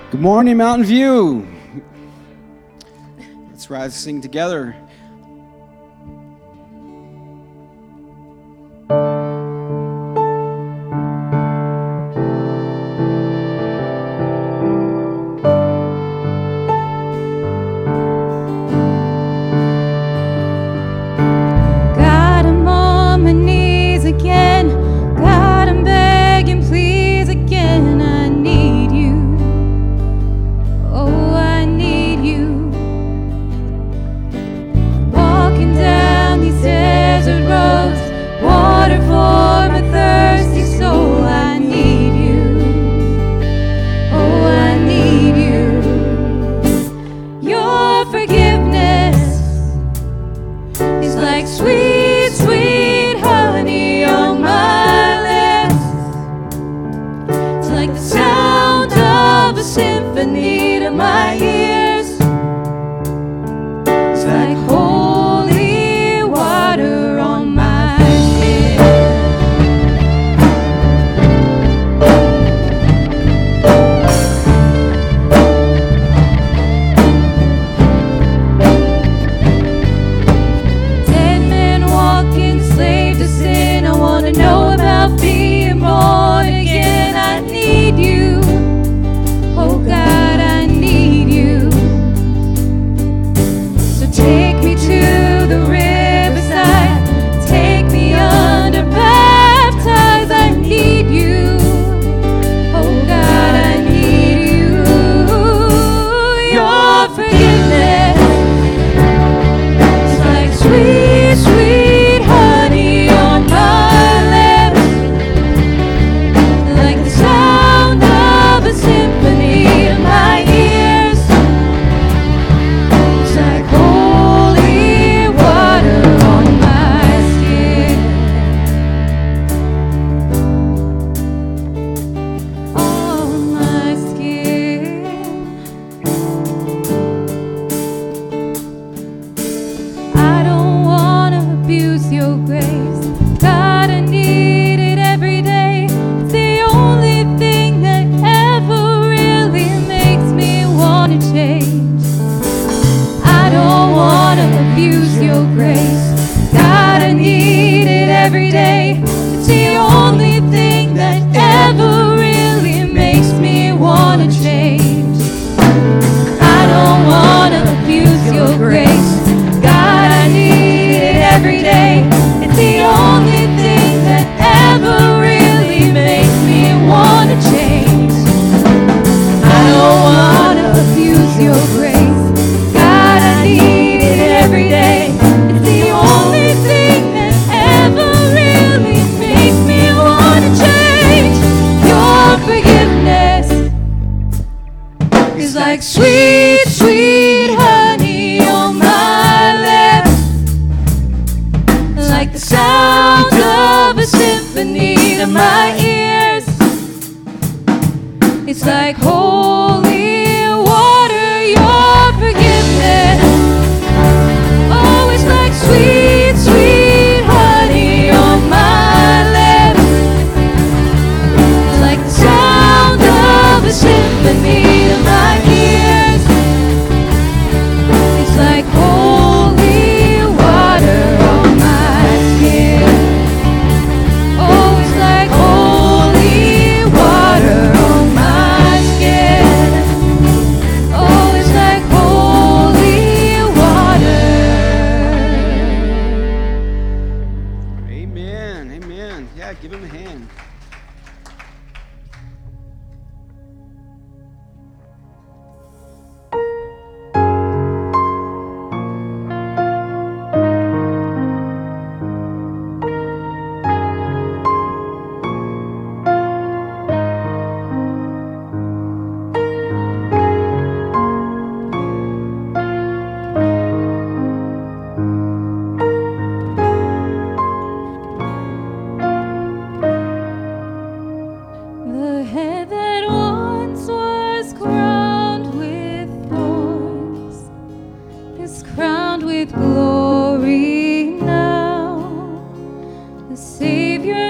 Good morning, Mountain View. Let's rise and sing together.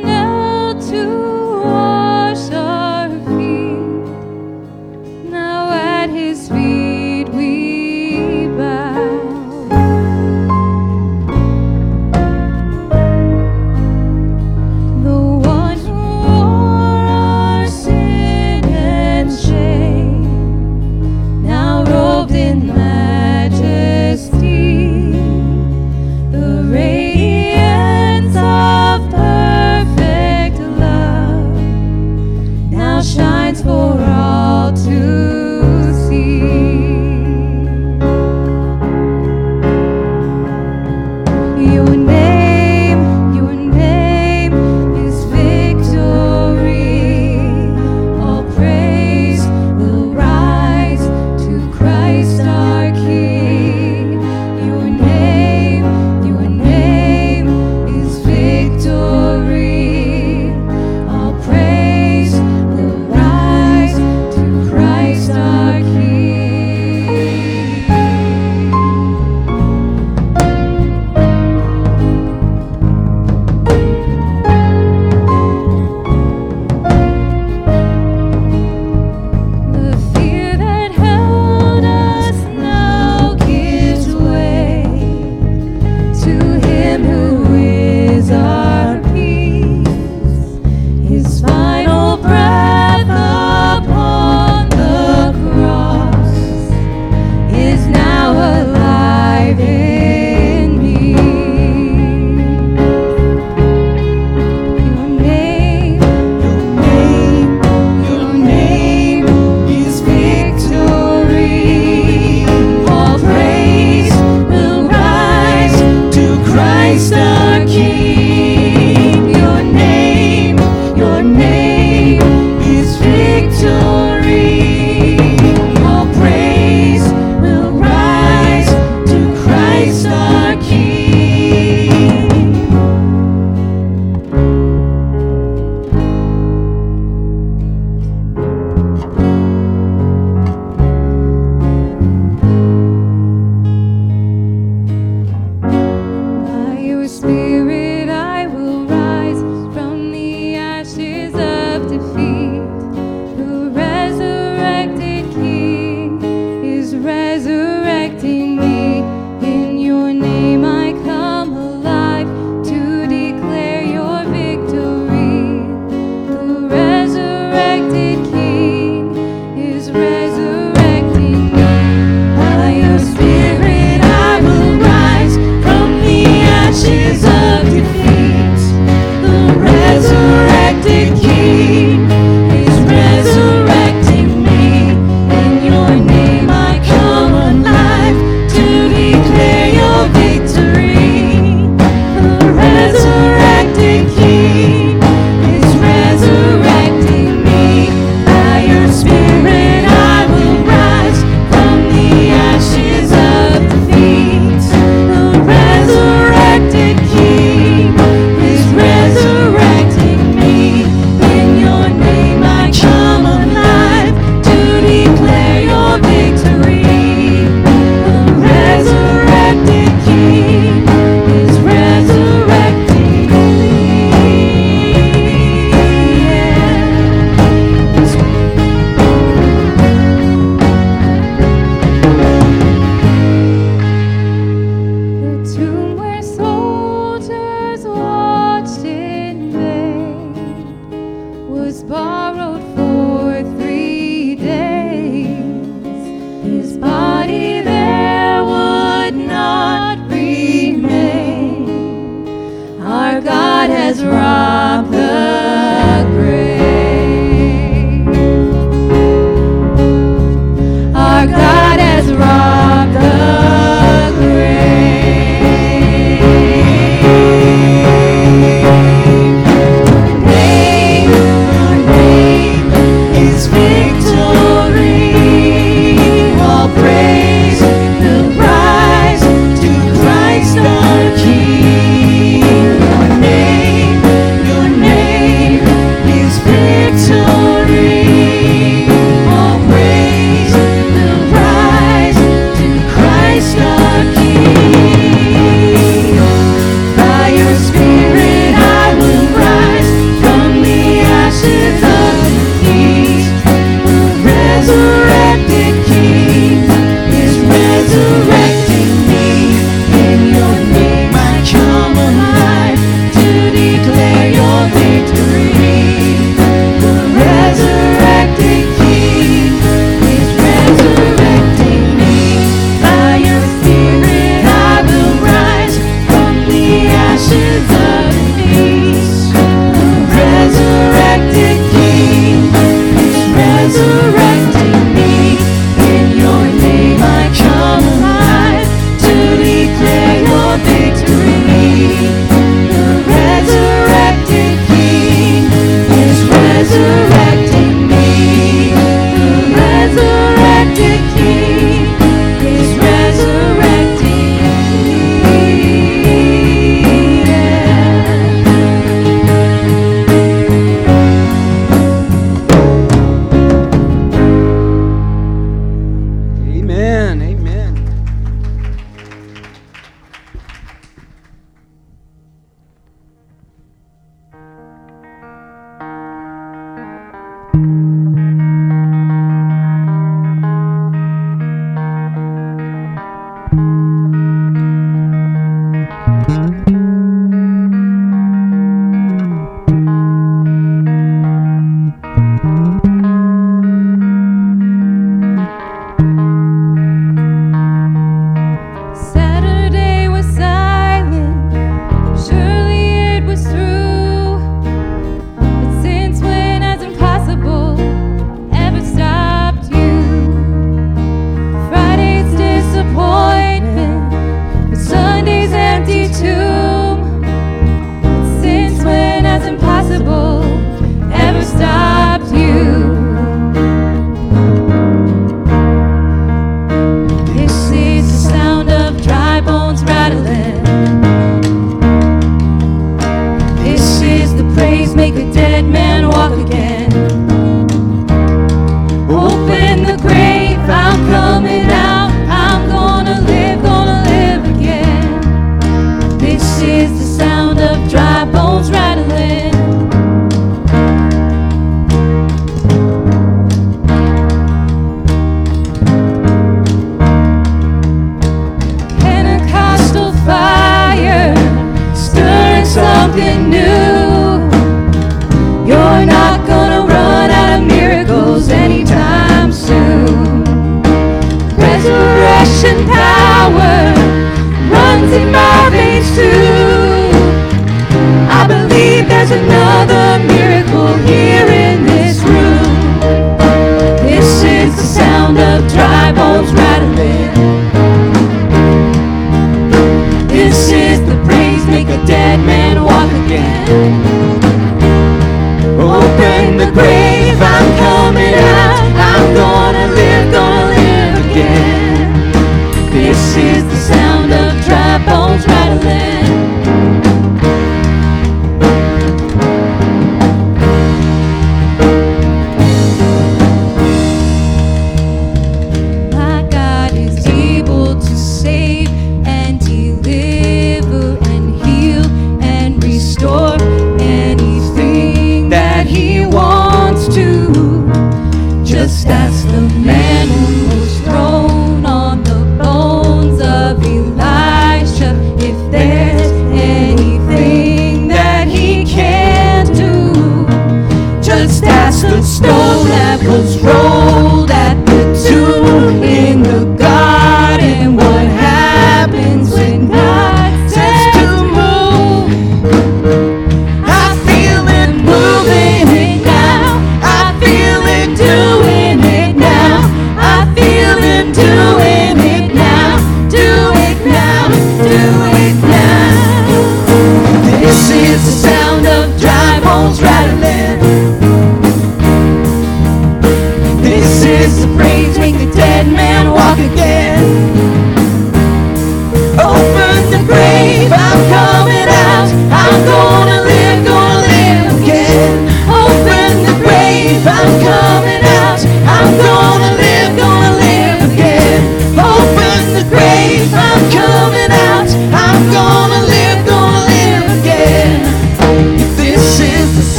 Now God has robbed the grave. Our God has robbed the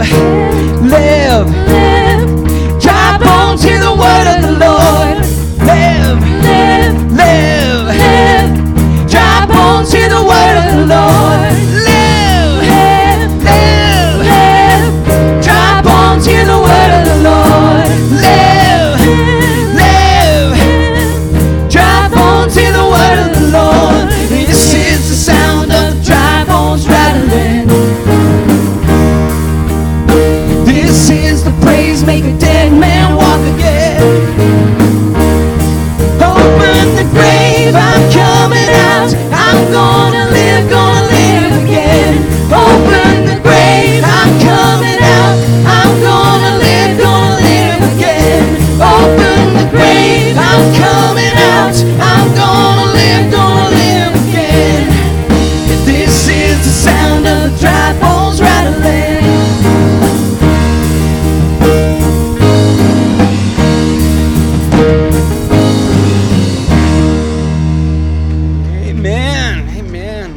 live. Dry bones, hear the word of the Lord. Live, live. Dry bones, hear the word of the Lord. Live, live. Dry bones, hear the word of the Lord. Live, live. Dry bones, hear the word of the Lord. This is the sound of dry bones rattling. This is the praise, make a dead man walk again. Open the grave, I'm coming out. I'm gonna live again. Open the grave, I'm coming out. I'm gonna live again. Open the grave, I'm coming out. I'm gonna live again. This is the sound of dry bones rattling. Amen, amen.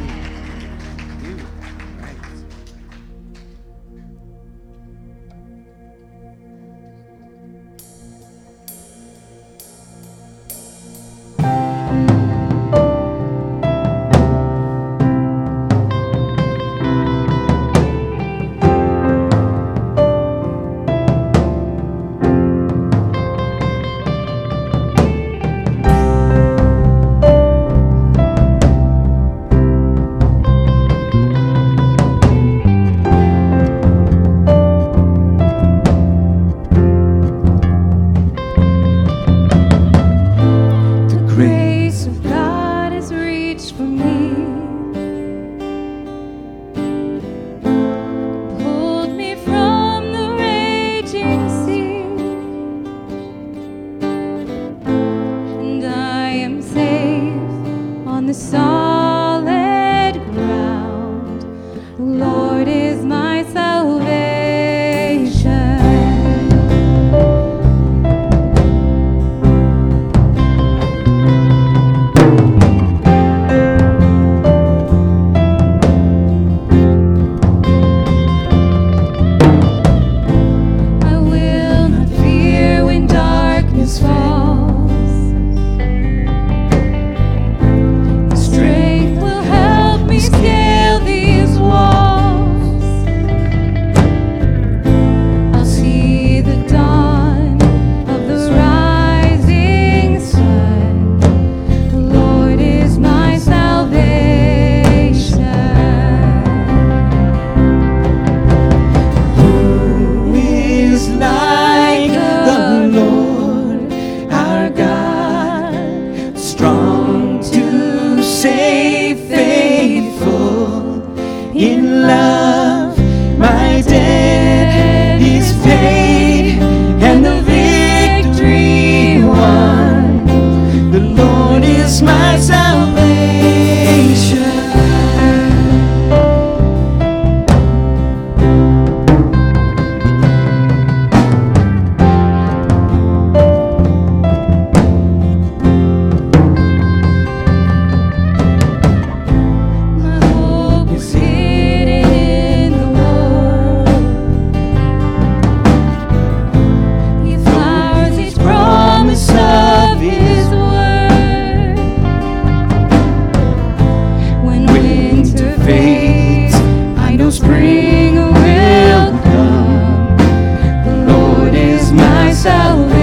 Grace of God has reached for me, pulled me from the raging sea, and I am safe on the solid ground. The Lord is my salvation. I will not fear when darkness falls. Strength will help me scale these walls. I'll see the dawn of the rising sun. The Lord is my salvation. Who is like the Lord our God, strong to save, faithful in love? My debt is paid and the victory won. The Lord is my salvation. My hope is hidden in the Lord. He flowers each promise of His word. When winter fades, I know spring will come. The Lord is my salvation.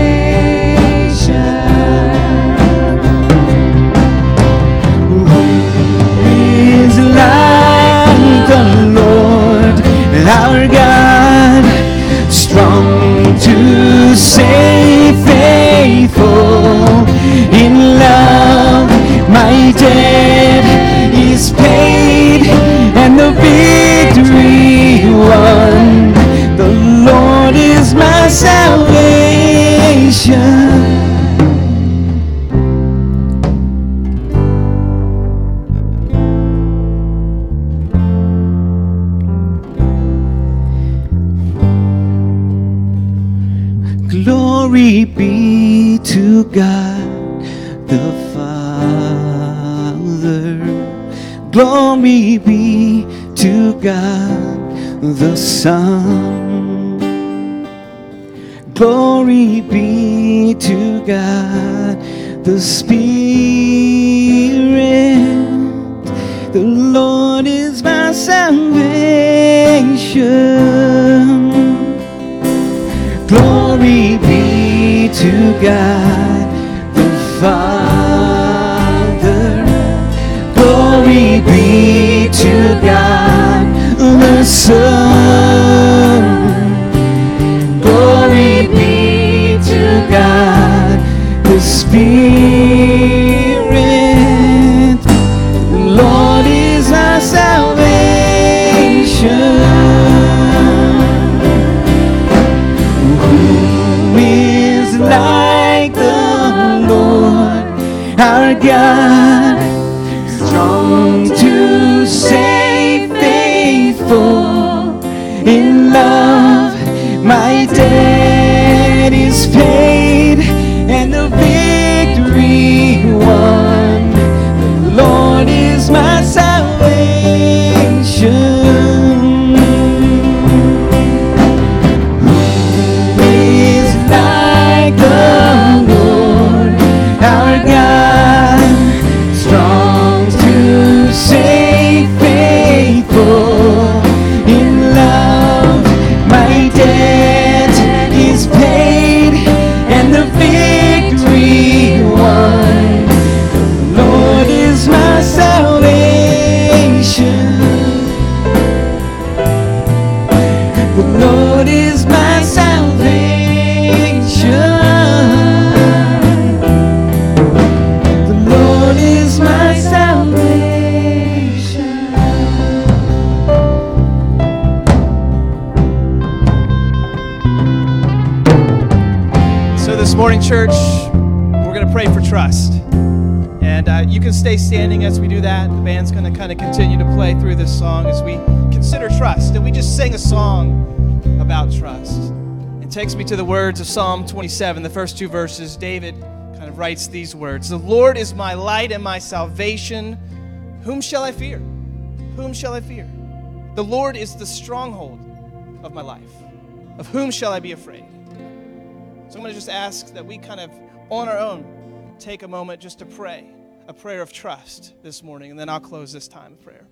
Is like the Lord our God, strong to save, faithful in love. My debt is paid and the victory won. The Lord is my salvation. Glory be to God the Father. Glory be to God the Son. Glory be to God, the Spirit. The Lord is my salvation. Glory be to God, the Father. Glory be to God, the Son. Glory be to God, the Spirit. The Lord is our salvation. Who is like the Lord, our God, strong to save, faithful in love? My debt is paid and the victory won. The Lord is my salvation. Who is like the Lord, our God, strong to save, faithful in love? My debt is paid and the victory won. The Lord is my salvation. The Lord is my salvation. The Lord is my salvation. So this morning, church, we're going to pray for trust. And you can stay standing as we do that. The band's going to kind of continue to play through this song as we consider trust. And we just sang a song about trust. It takes me to the words of Psalm 27, the first two verses. David kind of writes these words: "The Lord is my light and my salvation. Whom shall I fear? Whom shall I fear? The Lord is the stronghold of my life. Of whom shall I be afraid?" So I'm going to just ask that we kind of, on our own, take a moment just to pray a prayer of trust this morning, and then I'll close this time of prayer.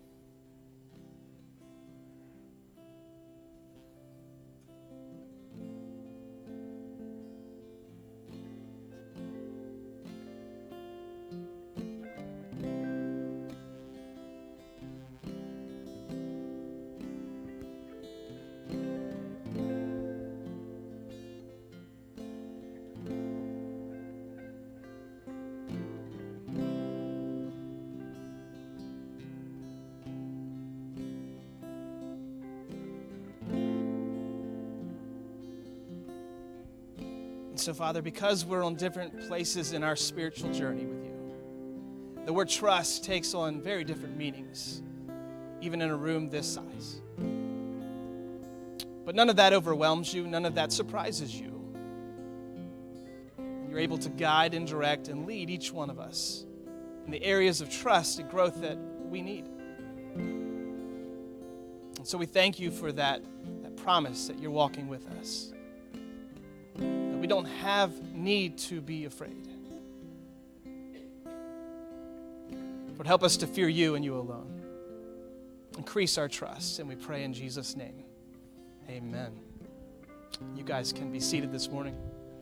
So, Father, because we're on different places in our spiritual journey with you, the word trust takes on very different meanings, even in a room this size. But none of that overwhelms you. None of that surprises you. You're able to guide and direct and lead each one of us in the areas of trust and growth that we need. And so we thank you for that promise that you're walking with us. We don't have need to be afraid. Lord, help us to fear you and you alone. Increase our trust, and we pray in Jesus' name. Amen. You guys can be seated this morning.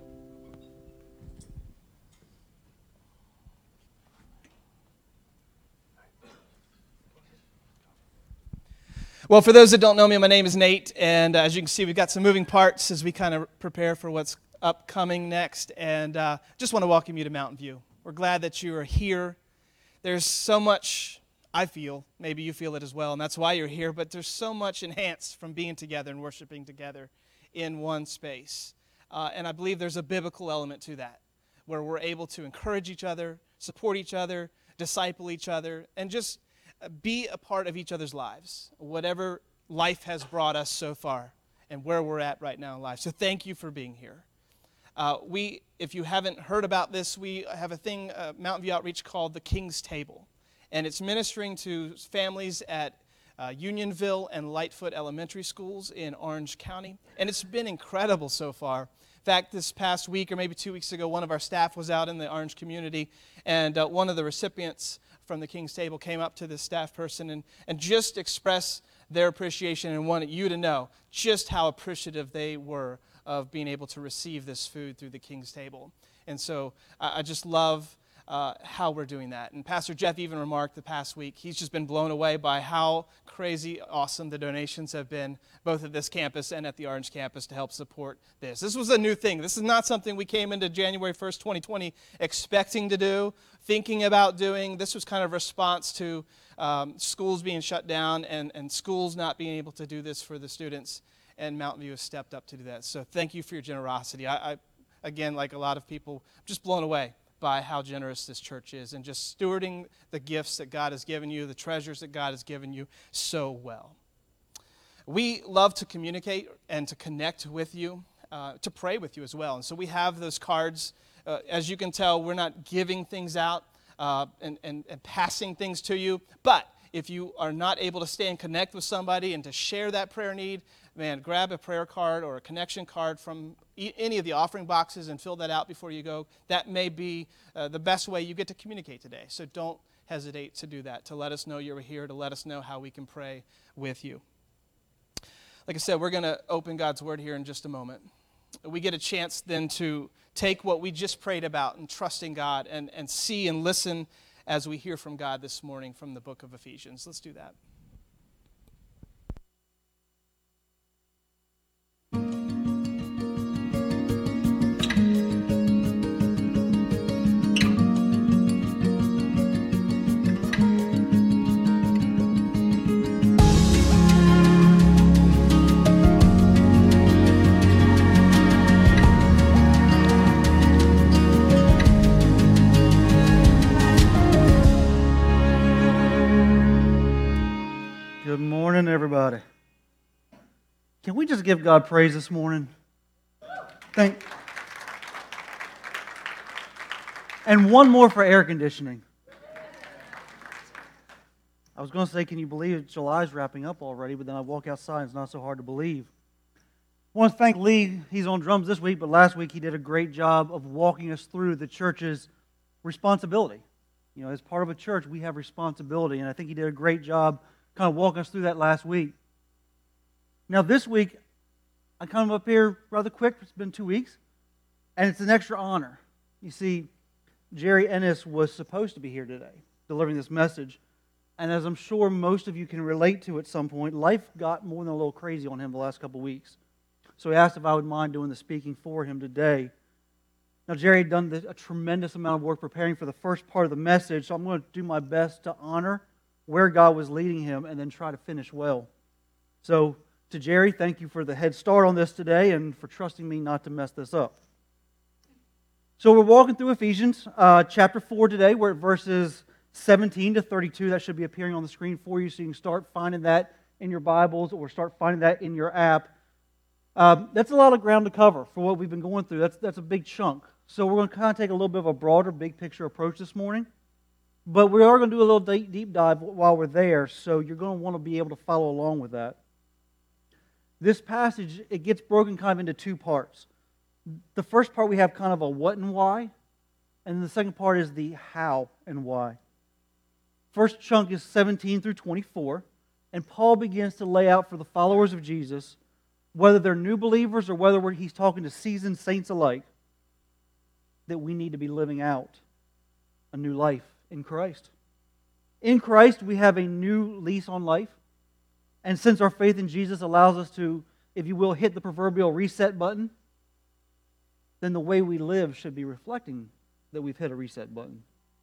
Well, for those that don't know me, my name is Nate, and as you can see, we've got some moving parts as we kind of prepare for what's upcoming next, and just want to welcome you to Mountain View. We're glad that you are here. There's so much, I feel, maybe you feel it as well, and that's why you're here, but there's so much enhanced from being together and worshiping together in one space. And I believe there's a biblical element to that, where we're able to encourage each other, support each other, disciple each other, and just be a part of each other's lives, whatever life has brought us so far and where we're at right now in life. So thank you for being here. If you haven't heard about this, we have a thing, Mountain View Outreach, called the King's Table. And it's ministering to families at Unionville and Lightfoot Elementary Schools in Orange County. And it's been incredible so far. In fact, this past week or maybe 2 weeks ago, one of our staff was out in the Orange community, and one of the recipients from the King's Table came up to this staff person and just expressed their appreciation and wanted you to know just how appreciative they were of being able to receive this food through the King's Table. And so I just love how we're doing that. And Pastor Jeff even remarked the past week, he's just been blown away by how crazy awesome the donations have been, both at this campus and at the Orange campus, to help support this. This was a new thing. This is not something we came into January 1st, 2020 expecting to do, thinking about doing. This was kind of a response to schools being shut down and schools not being able to do this for the students, and Mountain View has stepped up to do that. So thank you for your generosity. I again, like a lot of people, I'm just blown away by how generous this church is and just stewarding the gifts that God has given you, the treasures that God has given you so well. We love to communicate and to connect with you, to pray with you as well. And so we have those cards. As you can tell, we're not giving things out and passing things to you. But if you are not able to stay and connect with somebody and to share that prayer need, man, grab a prayer card or a connection card from any of the offering boxes and fill that out before you go. That may be the best way you get to communicate today. So don't hesitate to do that, to let us know you're here, to let us know how we can pray with you. Like I said, we're going to open God's Word here in just a moment. We get a chance then to take what we just prayed about and trust in God and see and listen as we hear from God this morning from the book of Ephesians. Let's do that. Good morning, everybody. Can we just give God praise this morning? And one more for air conditioning. I was going to say, can you believe July's wrapping up already? But then I walk outside and it's not so hard to believe. I want to thank Lee. He's on drums this week, but last week he did a great job of walking us through the church's responsibility. You know, as part of a church, we have responsibility, and I think he did a great job kind of walking us through that last week. Now this week, I come up here rather quick. It's been 2 weeks, and it's an extra honor. You see, Jerry Ennis was supposed to be here today, delivering this message, and as I'm sure most of you can relate to at some point, life got more than a little crazy on him the last couple of weeks. So he asked if I would mind doing the speaking for him today. Now Jerry had done a tremendous amount of work preparing for the first part of the message, so I'm going to do my best to honor where God was leading him and then try to finish well. So to Jerry, thank you for the head start on this today and for trusting me not to mess this up. So we're walking through Ephesians chapter 4 today. We're at verses 17 to 32. That should be appearing on the screen for you so you can start finding that in your Bibles or start finding that in your app. That's a lot of ground to cover for what we've been going through. That's a big chunk. So we're going to kind of take a little bit of a broader, big picture approach this morning. But we are going to do a little deep dive while we're there, so you're going to want to be able to follow along with that. This passage, it gets broken kind of into two parts. The first part we have kind of a what and why, and the second part is the how and why. First chunk is 17 through 24, and Paul begins to lay out for the followers of Jesus, whether they're new believers or whether he's talking to seasoned saints alike, that we need to be living out a new life in Christ. In Christ, we have a new lease on life. And since our faith in Jesus allows us to, if you will, hit the proverbial reset button, then the way we live should be reflecting that we've hit a reset button.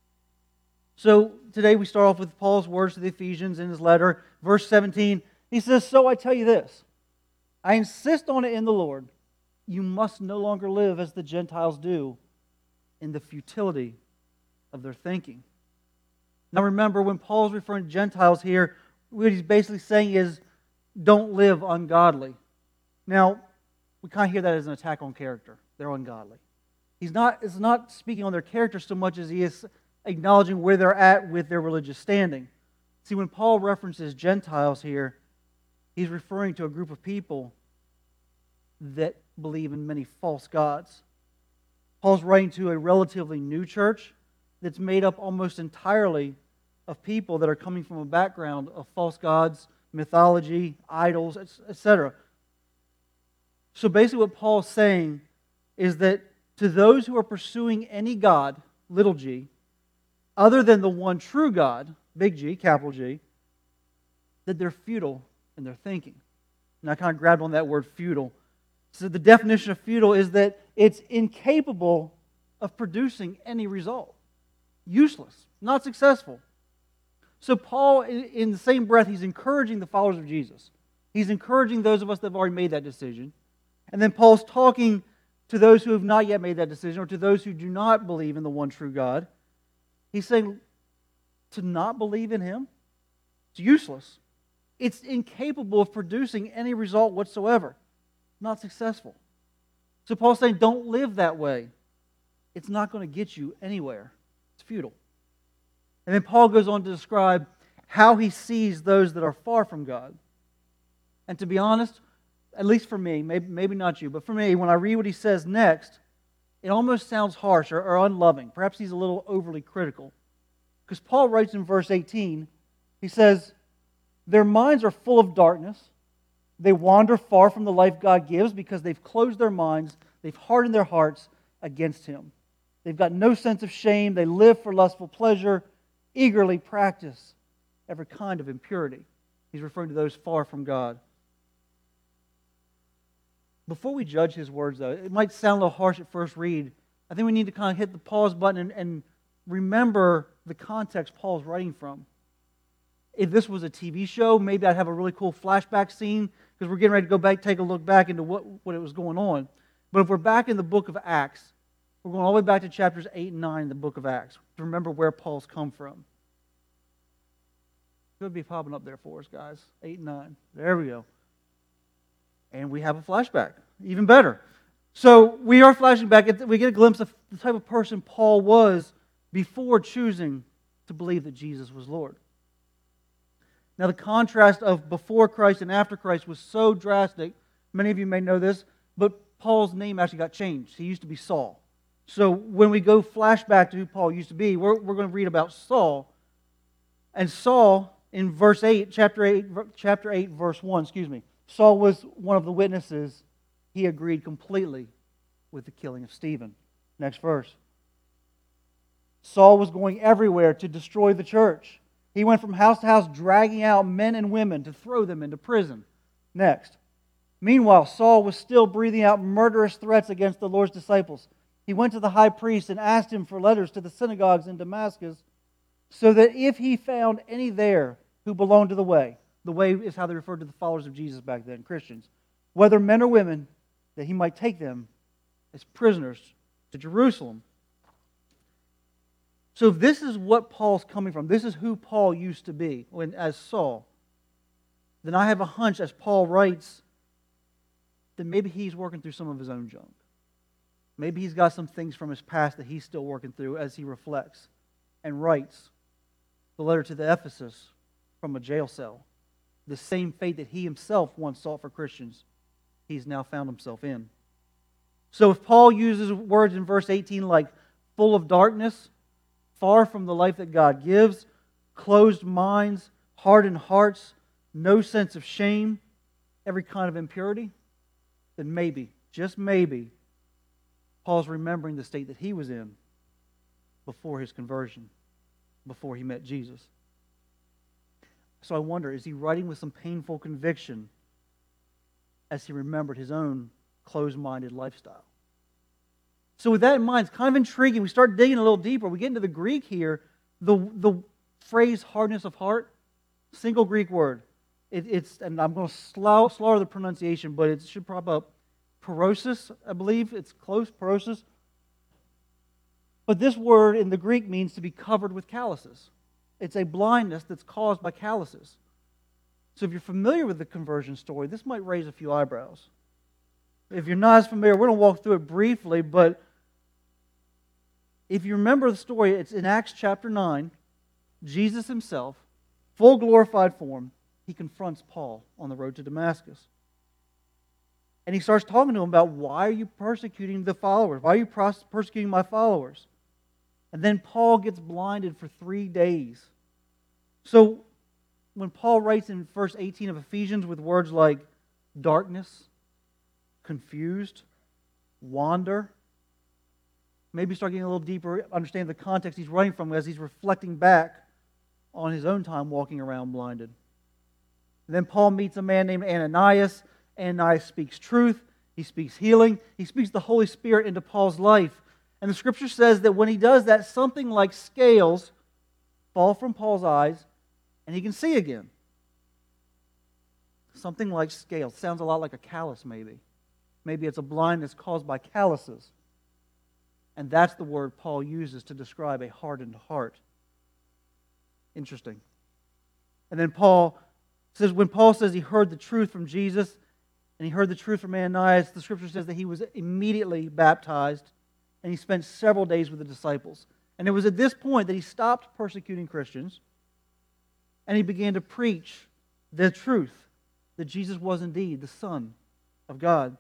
So today we start off with Paul's words to the Ephesians in his letter. Verse 17, he says, "So I tell you this, I insist on it in the Lord, you must no longer live as the Gentiles do in the futility of their thinking." Now remember, when Paul's referring to Gentiles here, what he's basically saying is, don't live ungodly. Now, we kind of hear that as an attack on character. They're ungodly. It's not speaking on their character so much as he is acknowledging where they're at with their religious standing. See, when Paul references Gentiles here, he's referring to a group of people that believe in many false gods. Paul's writing to a relatively new church that's made up almost entirely of people that are coming from a background of false gods, mythology, idols, etc. So basically what Paul's saying is that to those who are pursuing any god, little g, other than the one true God, big G, capital G, that they're futile in their thinking. And I kind of grabbed on that word futile. So the definition of futile is that it's incapable of producing any result. Useless, not successful. So Paul, in the same breath, he's encouraging the followers of Jesus. He's encouraging those of us that have already made that decision. And then Paul's talking to those who have not yet made that decision, or to those who do not believe in the one true God. He's saying to not believe in Him, it's useless. It's incapable of producing any result whatsoever. Not successful. So Paul's saying, don't live that way. It's not going to get you anywhere. It's futile. And then Paul goes on to describe how he sees those that are far from God. And to be honest, at least for me, maybe not you, but for me, when I read what he says next, it almost sounds harsh or unloving. Perhaps he's a little overly critical. Because Paul writes in verse 18, he says, their minds are full of darkness. They wander far from the life God gives because they've closed their minds, they've hardened their hearts against Him. They've got no sense of shame. They live for lustful pleasure, eagerly practice every kind of impurity. He's referring to those far from God. Before we judge his words, though, it might sound a little harsh at first read. I think we need to kind of hit the pause button and remember the context Paul's writing from. If this was a TV show, maybe I'd have a really cool flashback scene because we're getting ready to go back, take a look back into what it was going on. But if we're back in the book of Acts, we're going all the way back to chapters 8 and 9 in the book of Acts to remember where Paul's come from. Should be popping up there for us, guys. 8 and 9. There we go. And we have a flashback. Even better. So we are flashing back. We get a glimpse of the type of person Paul was before choosing to believe that Jesus was Lord. Now the contrast of before Christ and after Christ was so drastic. Many of you may know this, but Paul's name actually got changed. He used to be Saul. So when we go flashback to who Paul used to be, we're going to read about Saul. And Saul, in verse 8, chapter 8, verse 1, Saul was one of the witnesses. He agreed completely with the killing of Stephen. Next verse. Saul was going everywhere to destroy the church. He went from house to house, dragging out men and women to throw them into prison. Next. Meanwhile, Saul was still breathing out murderous threats against the Lord's disciples. He went to the high priest and asked him for letters to the synagogues in Damascus, so that if he found any there who belonged to the way is how they referred to the followers of Jesus back then, Christians, whether men or women, that he might take them as prisoners to Jerusalem. So if this is what Paul's coming from, this is who Paul used to be as Saul, then I have a hunch, as Paul writes, that maybe he's working through some of his own junk. Maybe he's got some things from his past that he's still working through as he reflects and writes the letter to the Ephesus from a jail cell. The same fate that he himself once sought for Christians, he's now found himself in. So if Paul uses words in verse 18 like full of darkness, far from the life that God gives, closed minds, hardened hearts, no sense of shame, every kind of impurity, then maybe, just maybe, Paul's remembering the state that he was in before his conversion, before he met Jesus. So I wonder, is he writing with some painful conviction as he remembered his own closed-minded lifestyle? So with that in mind, it's kind of intriguing. We start digging a little deeper. We get into the Greek here. The phrase hardness of heart, single Greek word. It's and I'm going to slaughter the pronunciation, but it should pop up. Porosis, I believe. It's close, porosis. But this word in the Greek means to be covered with calluses. It's a blindness that's caused by calluses. So if you're familiar with the conversion story, this might raise a few eyebrows. If you're not as familiar, we're going to walk through it briefly, but if you remember the story, it's in Acts chapter 9. Jesus himself full glorified form, he confronts Paul on the road to Damascus. And he starts talking to him about, why are you persecuting the followers? Why are you persecuting my followers? And then Paul gets blinded for 3 days. So when Paul writes in verse 18 of Ephesians with words like darkness, confused, wander, maybe start getting a little deeper, understand the context he's writing from as he's reflecting back on his own time walking around blinded. And then Paul meets a man named Ananias. Ananias speaks truth. He speaks healing. He speaks the Holy Spirit into Paul's life. And the Scripture says that when he does that, something like scales fall from Paul's eyes and he can see again. Something like scales. Sounds a lot like a callus, maybe. Maybe it's a blindness caused by calluses. And that's the word Paul uses to describe a hardened heart. Interesting. And then Paul says, when Paul says he heard the truth from Jesus and he heard the truth from Ananias, the Scripture says that he was immediately baptized and he spent several days with the disciples. And it was at this point that he stopped persecuting Christians and he began to preach the truth that Jesus was indeed the Son of God.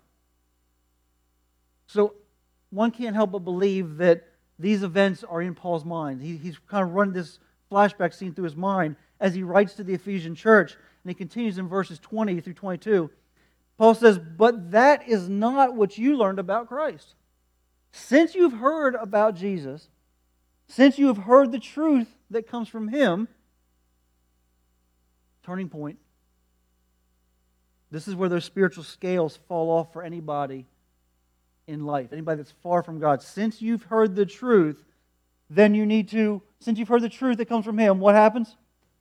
So one can't help but believe that these events are in Paul's mind. He's kind of run this flashback scene through his mind as he writes to the Ephesian church. And he continues in verses 20 through 22. Paul says, "But that is not what you learned about Christ. Since you've heard about Jesus, since you have heard the truth that comes from Him," turning point, this is where those spiritual scales fall off for anybody in life, anybody that's far from God. Since you've heard the truth, then you need to, since you've heard the truth that comes from Him, what happens?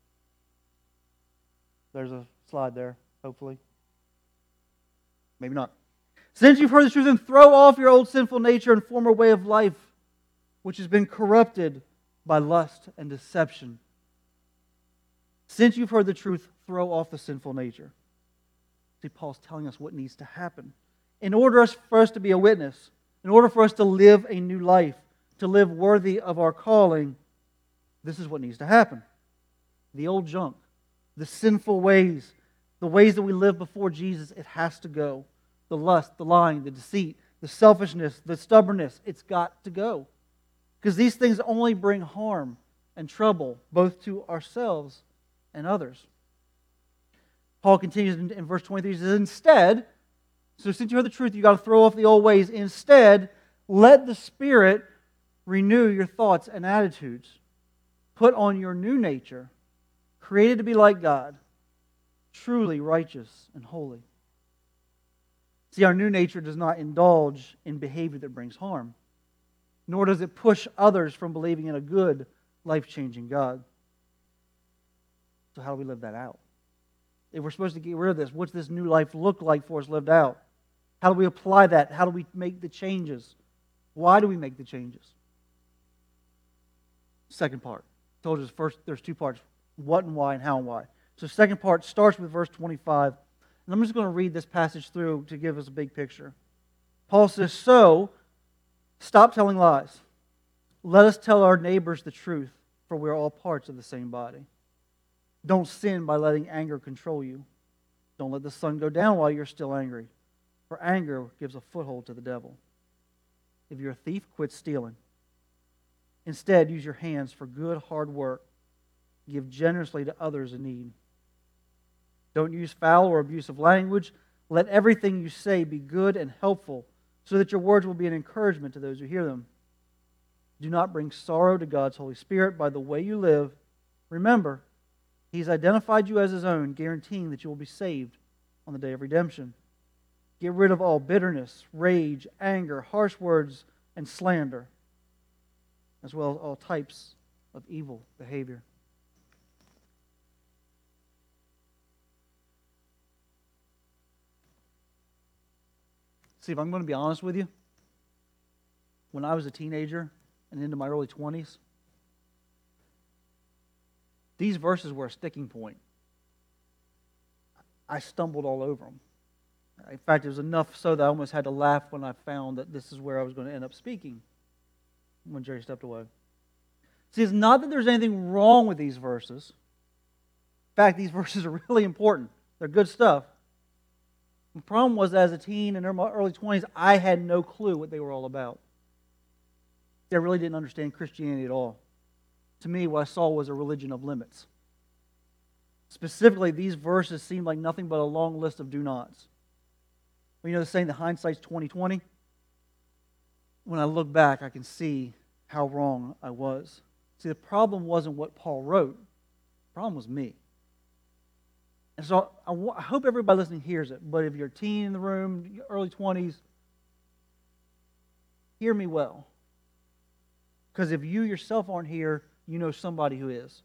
There's a slide there, hopefully. Maybe not. Since you've heard the truth, then throw off your old sinful nature and former way of life, which has been corrupted by lust and deception. Since you've heard the truth, throw off the sinful nature. See, Paul's telling us what needs to happen. In order for us to be a witness, in order for us to live a new life, to live worthy of our calling, this is what needs to happen. The old junk, the sinful ways, the ways that we live before Jesus, it has to go. The lust, the lying, the deceit, the selfishness, the stubbornness, it's got to go. Because these things only bring harm and trouble, both to ourselves and others. Paul continues in verse 23, he says, instead, so since you heard the truth, you've got to throw off the old ways. Instead, let the Spirit renew your thoughts and attitudes. Put on your new nature, created to be like God, truly righteous and holy. See, our new nature does not indulge in behavior that brings harm, nor does it push others from believing in a good, life-changing God. So how do we live that out? If we're supposed to get rid of this, what's this new life look like for us lived out? How do we apply that? How do we make the changes? Why do we make the changes? Second part. I told you first there's two parts. What and why and how and why. So the second part starts with verse 25. And I'm just going to read this passage through to give us a big picture. Paul says, so, stop telling lies. Let us tell our neighbors the truth, for we are all parts of the same body. Don't sin by letting anger control you. Don't let the sun go down while you're still angry, for anger gives a foothold to the devil. If you're a thief, quit stealing. Instead, use your hands for good, hard work. Give generously to others in need. Don't use foul or abusive language. Let everything you say be good and helpful, so that your words will be an encouragement to those who hear them. Do not bring sorrow to God's Holy Spirit by the way you live. Remember, He's identified you as His own, guaranteeing that you will be saved on the day of redemption. Get rid of all bitterness, rage, anger, harsh words, and slander, as well as all types of evil behavior. See, if I'm going to be honest with you, when I was a teenager and into my early 20s, these verses were a sticking point. I stumbled all over them. In fact, it was enough so that I almost had to laugh when I found that this is where I was going to end up speaking when Jerry stepped away. See, it's not that there's anything wrong with these verses. fact, these verses are really important. They're good stuff. The problem was that as a teen and in my early 20s, I had no clue what they were all about. I really didn't understand Christianity at all. To me, what I saw was a religion of limits. Specifically, these verses seemed like nothing but a long list of do nots. Well, you know the saying that hindsight's 20/20? When I look back, I can see how wrong I was. See, the problem wasn't what Paul wrote. The problem was me. And so I hope everybody listening hears it. But if you're a teen in the room, early 20s, hear me well. Because if you yourself aren't here, you know somebody who is.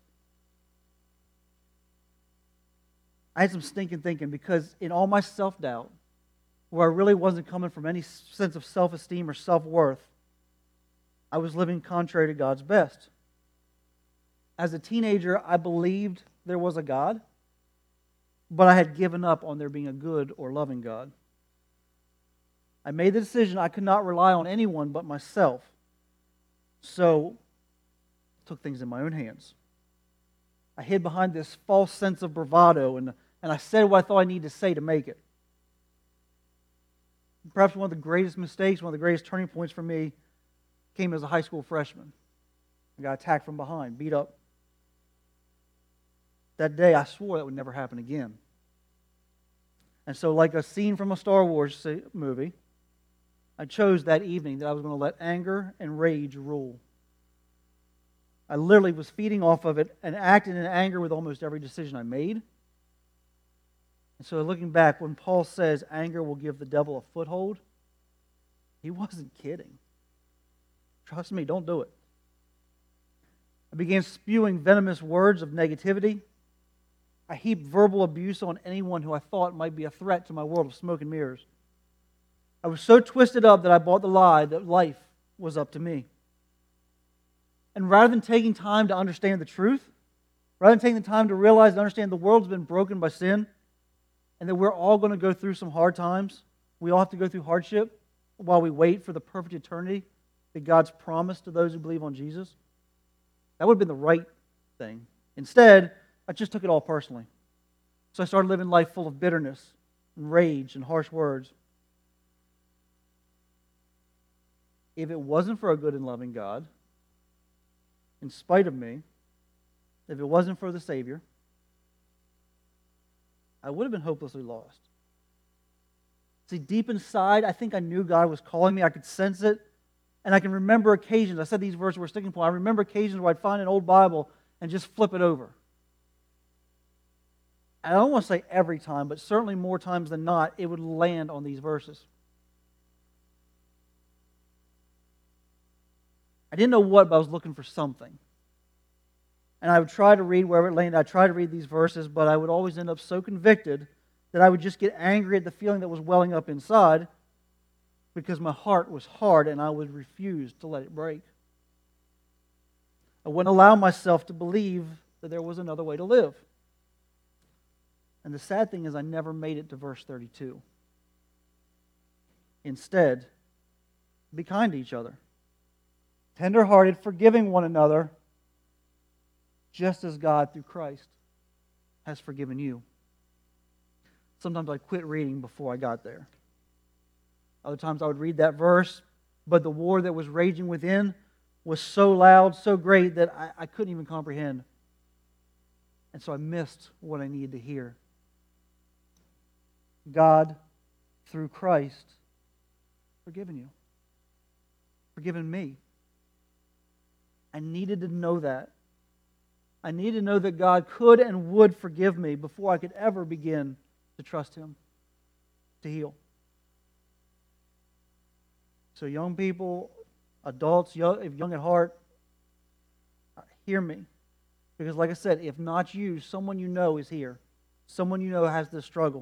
I had some stinking thinking because in all my self-doubt, where I really wasn't coming from any sense of self-esteem or self-worth, I was living contrary to God's best. As a teenager, I believed there was a God, but I had given up on there being a good or loving God. I made the decision I could not rely on anyone but myself, so I took things in my own hands. I hid behind this false sense of bravado, and I said what I thought I needed to say to make it. Perhaps one of the greatest mistakes, one of the greatest turning points for me came as a high school freshman. I got attacked from behind, beat up. That day, I swore that would never happen again. And so, like a scene from a Star Wars movie, I chose that evening that I was going to let anger and rage rule. I literally was feeding off of it and acted in anger with almost every decision I made. And so looking back, when Paul says anger will give the devil a foothold, he wasn't kidding. Trust me, don't do it. I began spewing venomous words of negativity. I heaped verbal abuse on anyone who I thought might be a threat to my world of smoke and mirrors. I was so twisted up that I bought the lie that life was up to me. And rather than taking time to understand the truth, rather than taking the time to realize and understand the world's been broken by sin, and that we're all going to go through some hard times, we all have to go through hardship while we wait for the perfect eternity that God's promised to those who believe on Jesus, that would have been the right thing. Instead, I just took it all personally. So I started living life full of bitterness and rage and harsh words. If it wasn't for a good and loving God, in spite of me, if it wasn't for the Savior, I would have been hopelessly lost. See, deep inside, I think I knew God was calling me. I could sense it. And I can remember occasions, I said these verses were a sticking point. I remember occasions where I'd find an old Bible and just flip it over. I don't want to say every time, but certainly more times than not, it would land on these verses. I didn't know what, but I was looking for something. And I would try to read wherever it landed. I'd try to read these verses, but I would always end up so convicted that I would just get angry at the feeling that was welling up inside because my heart was hard and I would refuse to let it break. I wouldn't allow myself to believe that there was another way to live. And the sad thing is I never made it to verse 32. Instead, be kind to each other, tender-hearted, forgiving one another, just as God, through Christ, has forgiven you. Sometimes I'd quit reading before I got there. Other times I would read that verse, but the war that was raging within was so loud, so great, that I couldn't even comprehend. And so I missed what I needed to hear. God, through Christ, forgiven you. Forgiven me. I needed to know that. I needed to know that God could and would forgive me before I could ever begin to trust Him to heal. So young people, adults, if young at heart, hear me. Because like I said, if not you, someone you know is here. Someone you know has this struggle.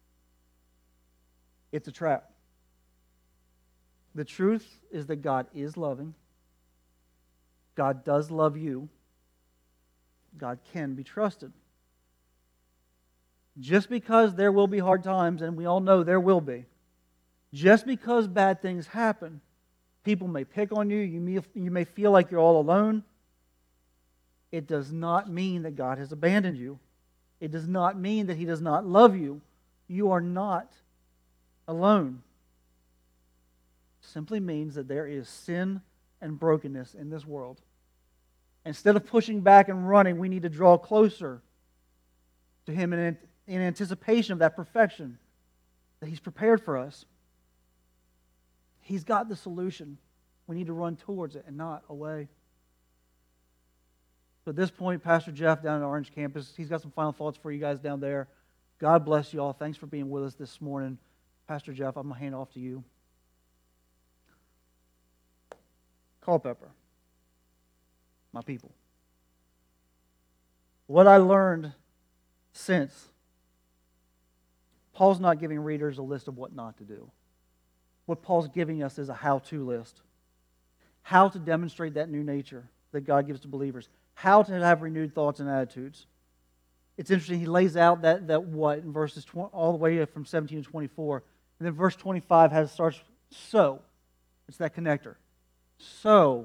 It's a trap. The truth is that God is loving. God does love you. God can be trusted. Just because there will be hard times, and we all know there will be, just because bad things happen, people may pick on you, you may feel like you're all alone, it does not mean that God has abandoned you. It does not mean that he does not love you. You are not alone. It simply means that there is sin and brokenness in this world. Instead of pushing back and running, we need to draw closer to him in anticipation of that perfection that he's prepared for us. He's got the solution. We need to run towards it and not away. So at this point, Pastor Jeff down at Orange Campus, he's got some final thoughts for you guys down there. God bless you all. Thanks for being with us this morning. Pastor Jeff, I'm going to hand off to you. Culpeper, my people. What I learned since, Paul's not giving readers a list of what not to do. What Paul's giving us is a how-to list. How to demonstrate that new nature that God gives to believers. How to have renewed thoughts and attitudes. It's interesting, he lays out that what in verses all the way from 17 to 24. And then verse 25 starts, so. It's that connector. So,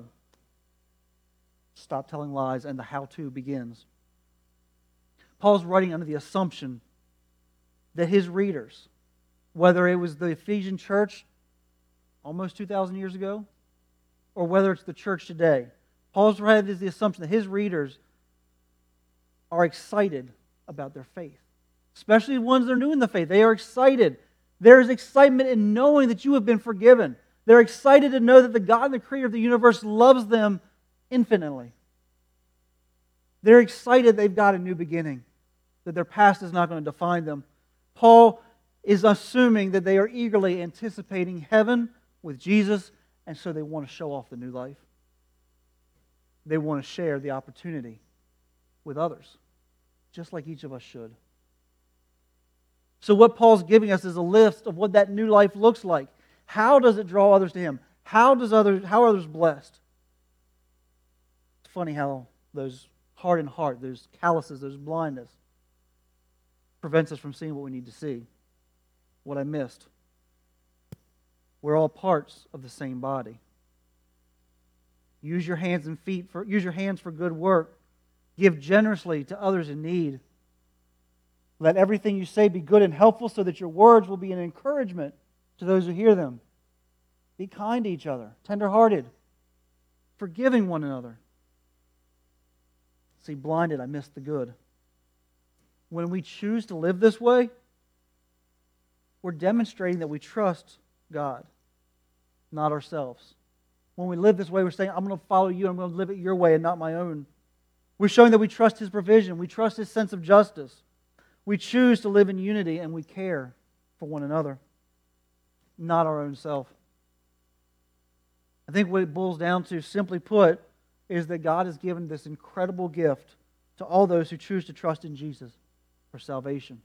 stop telling lies, and the how-to begins. Paul's writing under the assumption that his readers, whether it was the Ephesian church almost 2,000 years ago, or whether it's the church today, Paul's writing is the assumption that his readers are excited about their faith. Especially the ones that are new in the faith. They are excited. There is excitement in knowing that you have been forgiven. They're excited to know that the God, the creator of the universe, loves them infinitely. They're excited they've got a new beginning, that their past is not going to define them. Paul is assuming that they are eagerly anticipating heaven with Jesus, and so they want to show off the new life. They want to share the opportunity with others, just like each of us should. So what Paul's giving us is a list of what that new life looks like. How does it draw others to him? How are others blessed? It's funny how those hardened heart, those calluses, those blindness prevents us from seeing what we need to see, what I missed. We're all parts of the same body. Use your hands for good work. Give generously to others in need. Let everything you say be good and helpful so that your words will be an encouragement to those who hear them. Be kind to each other, tender-hearted, forgiving one another. See, blinded, I missed the good. When we choose to live this way, we're demonstrating that we trust God, not ourselves. When we live this way, we're saying, I'm going to follow you, I'm going to live it your way and not my own. We're showing that we trust His provision, we trust His sense of justice. We choose to live in unity and we care for one another, not our own self. I think what it boils down to, simply put, is that God has given this incredible gift to all those who choose to trust in Jesus for salvation.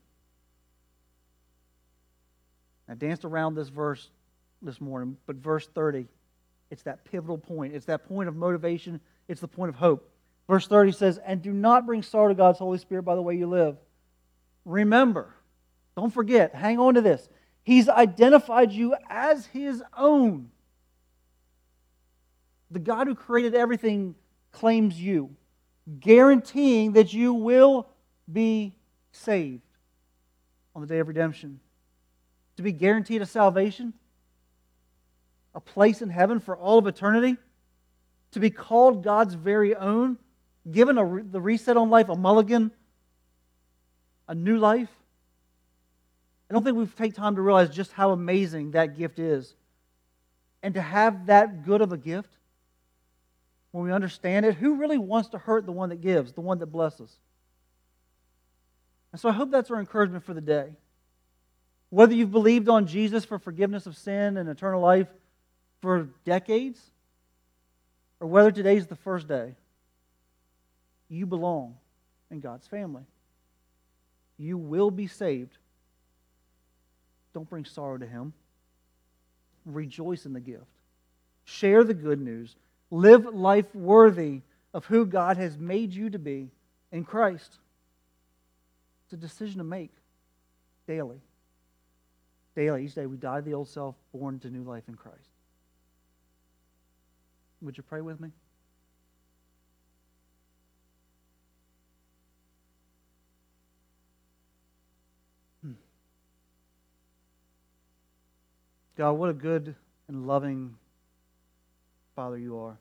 I danced around this verse this morning, but verse 30, it's that pivotal point. It's that point of motivation. It's the point of hope. Verse 30 says, and do not bring sorrow to God's Holy Spirit by the way you live. Remember, don't forget, hang on to this. He's identified you as His own. The God who created everything claims you, guaranteeing that you will be saved on the day of redemption. To be guaranteed a salvation, a place in heaven for all of eternity, to be called God's very own, given the reset on life, a mulligan, a new life. I don't think we take time to realize just how amazing that gift is. And to have that good of a gift, when we understand it, who really wants to hurt the one that gives, the one that blesses? And so I hope that's our encouragement for the day. Whether you've believed on Jesus for forgiveness of sin and eternal life for decades, or whether today's the first day, you belong in God's family. You will be saved. Don't bring sorrow to Him. Rejoice in the gift. Share the good news. Live life worthy of who God has made you to be in Christ. It's a decision to make daily. Daily, each day we die to the old self, born to new life in Christ. Would you pray with me? God, what a good and loving Father you are.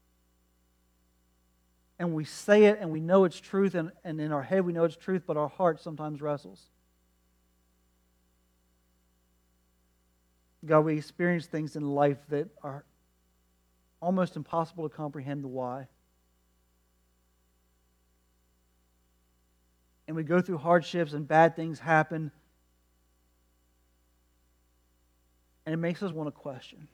And we say it and we know it's truth, and in our head we know it's truth, but our heart sometimes wrestles. God, we experience things in life that are almost impossible to comprehend the why. And we go through hardships and bad things happen, and it makes us want to question.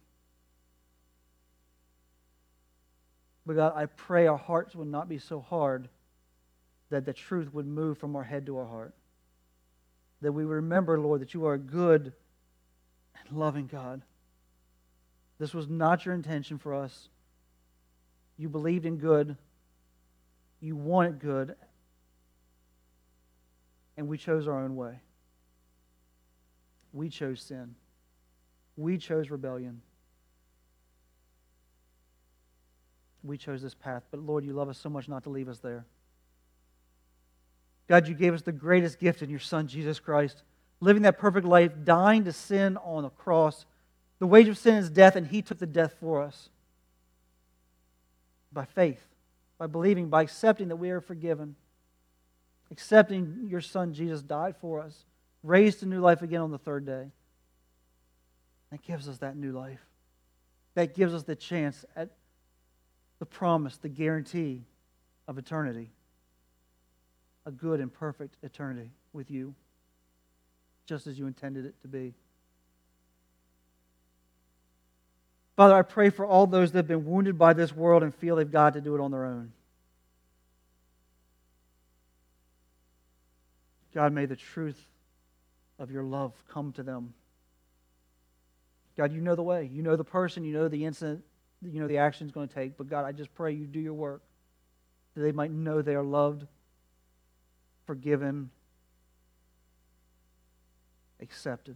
But God, I pray our hearts would not be so hard that the truth would move from our head to our heart. That we remember, Lord, that you are a good and loving God. This was not your intention for us. You believed in good. You wanted good. And we chose our own way. We chose sin. We chose rebellion. We chose this path. But Lord, you love us so much not to leave us there. God, you gave us the greatest gift in your Son, Jesus Christ, living that perfect life, dying to sin on the cross. The wage of sin is death, and he took the death for us. By faith, by believing, by accepting that we are forgiven, accepting your Son Jesus died for us, raised to new life again on the third day. That gives us that new life. That gives us the chance at the promise, the guarantee of eternity. A good and perfect eternity with you, just as you intended it to be. Father, I pray for all those that have been wounded by this world and feel they've got to do it on their own. God, may the truth of your love come to them. God, you know the way. You know the person. You know the incident. You know the action it's going to take. But God, I just pray you do your work that they might know they are loved, forgiven, accepted.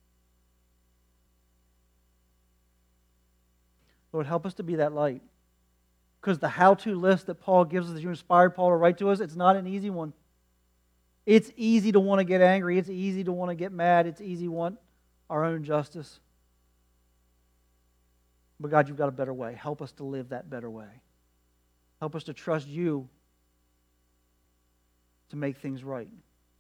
Lord, help us to be that light. Because the how-to list that Paul gives us, that you inspired Paul to write to us, it's not an easy one. It's easy to want to get angry. It's easy to want to get mad. It's easy to want our own justice. But God, you've got a better way. Help us to live that better way. Help us to trust you to make things right.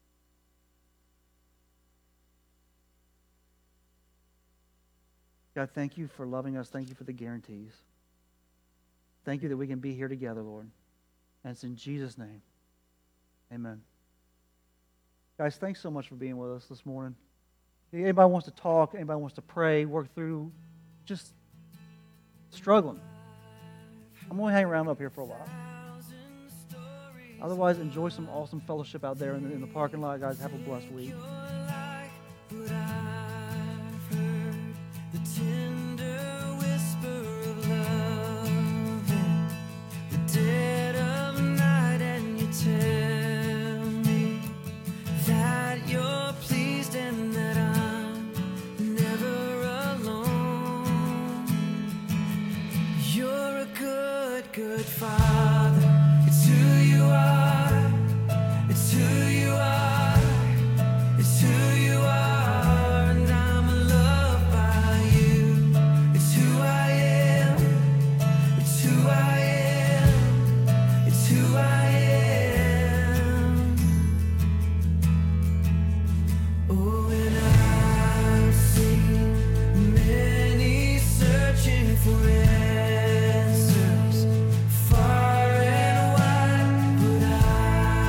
God, thank you for loving us. Thank you for the guarantees. Thank you that we can be here together, Lord. And it's in Jesus' name. Amen. Guys, thanks so much for being with us this morning. If anybody wants to talk, anybody wants to pray, work through, just struggling, I'm going to hang around up here for a while. Otherwise, enjoy some awesome fellowship out there in the parking lot. Guys, have a blessed week. Good Father.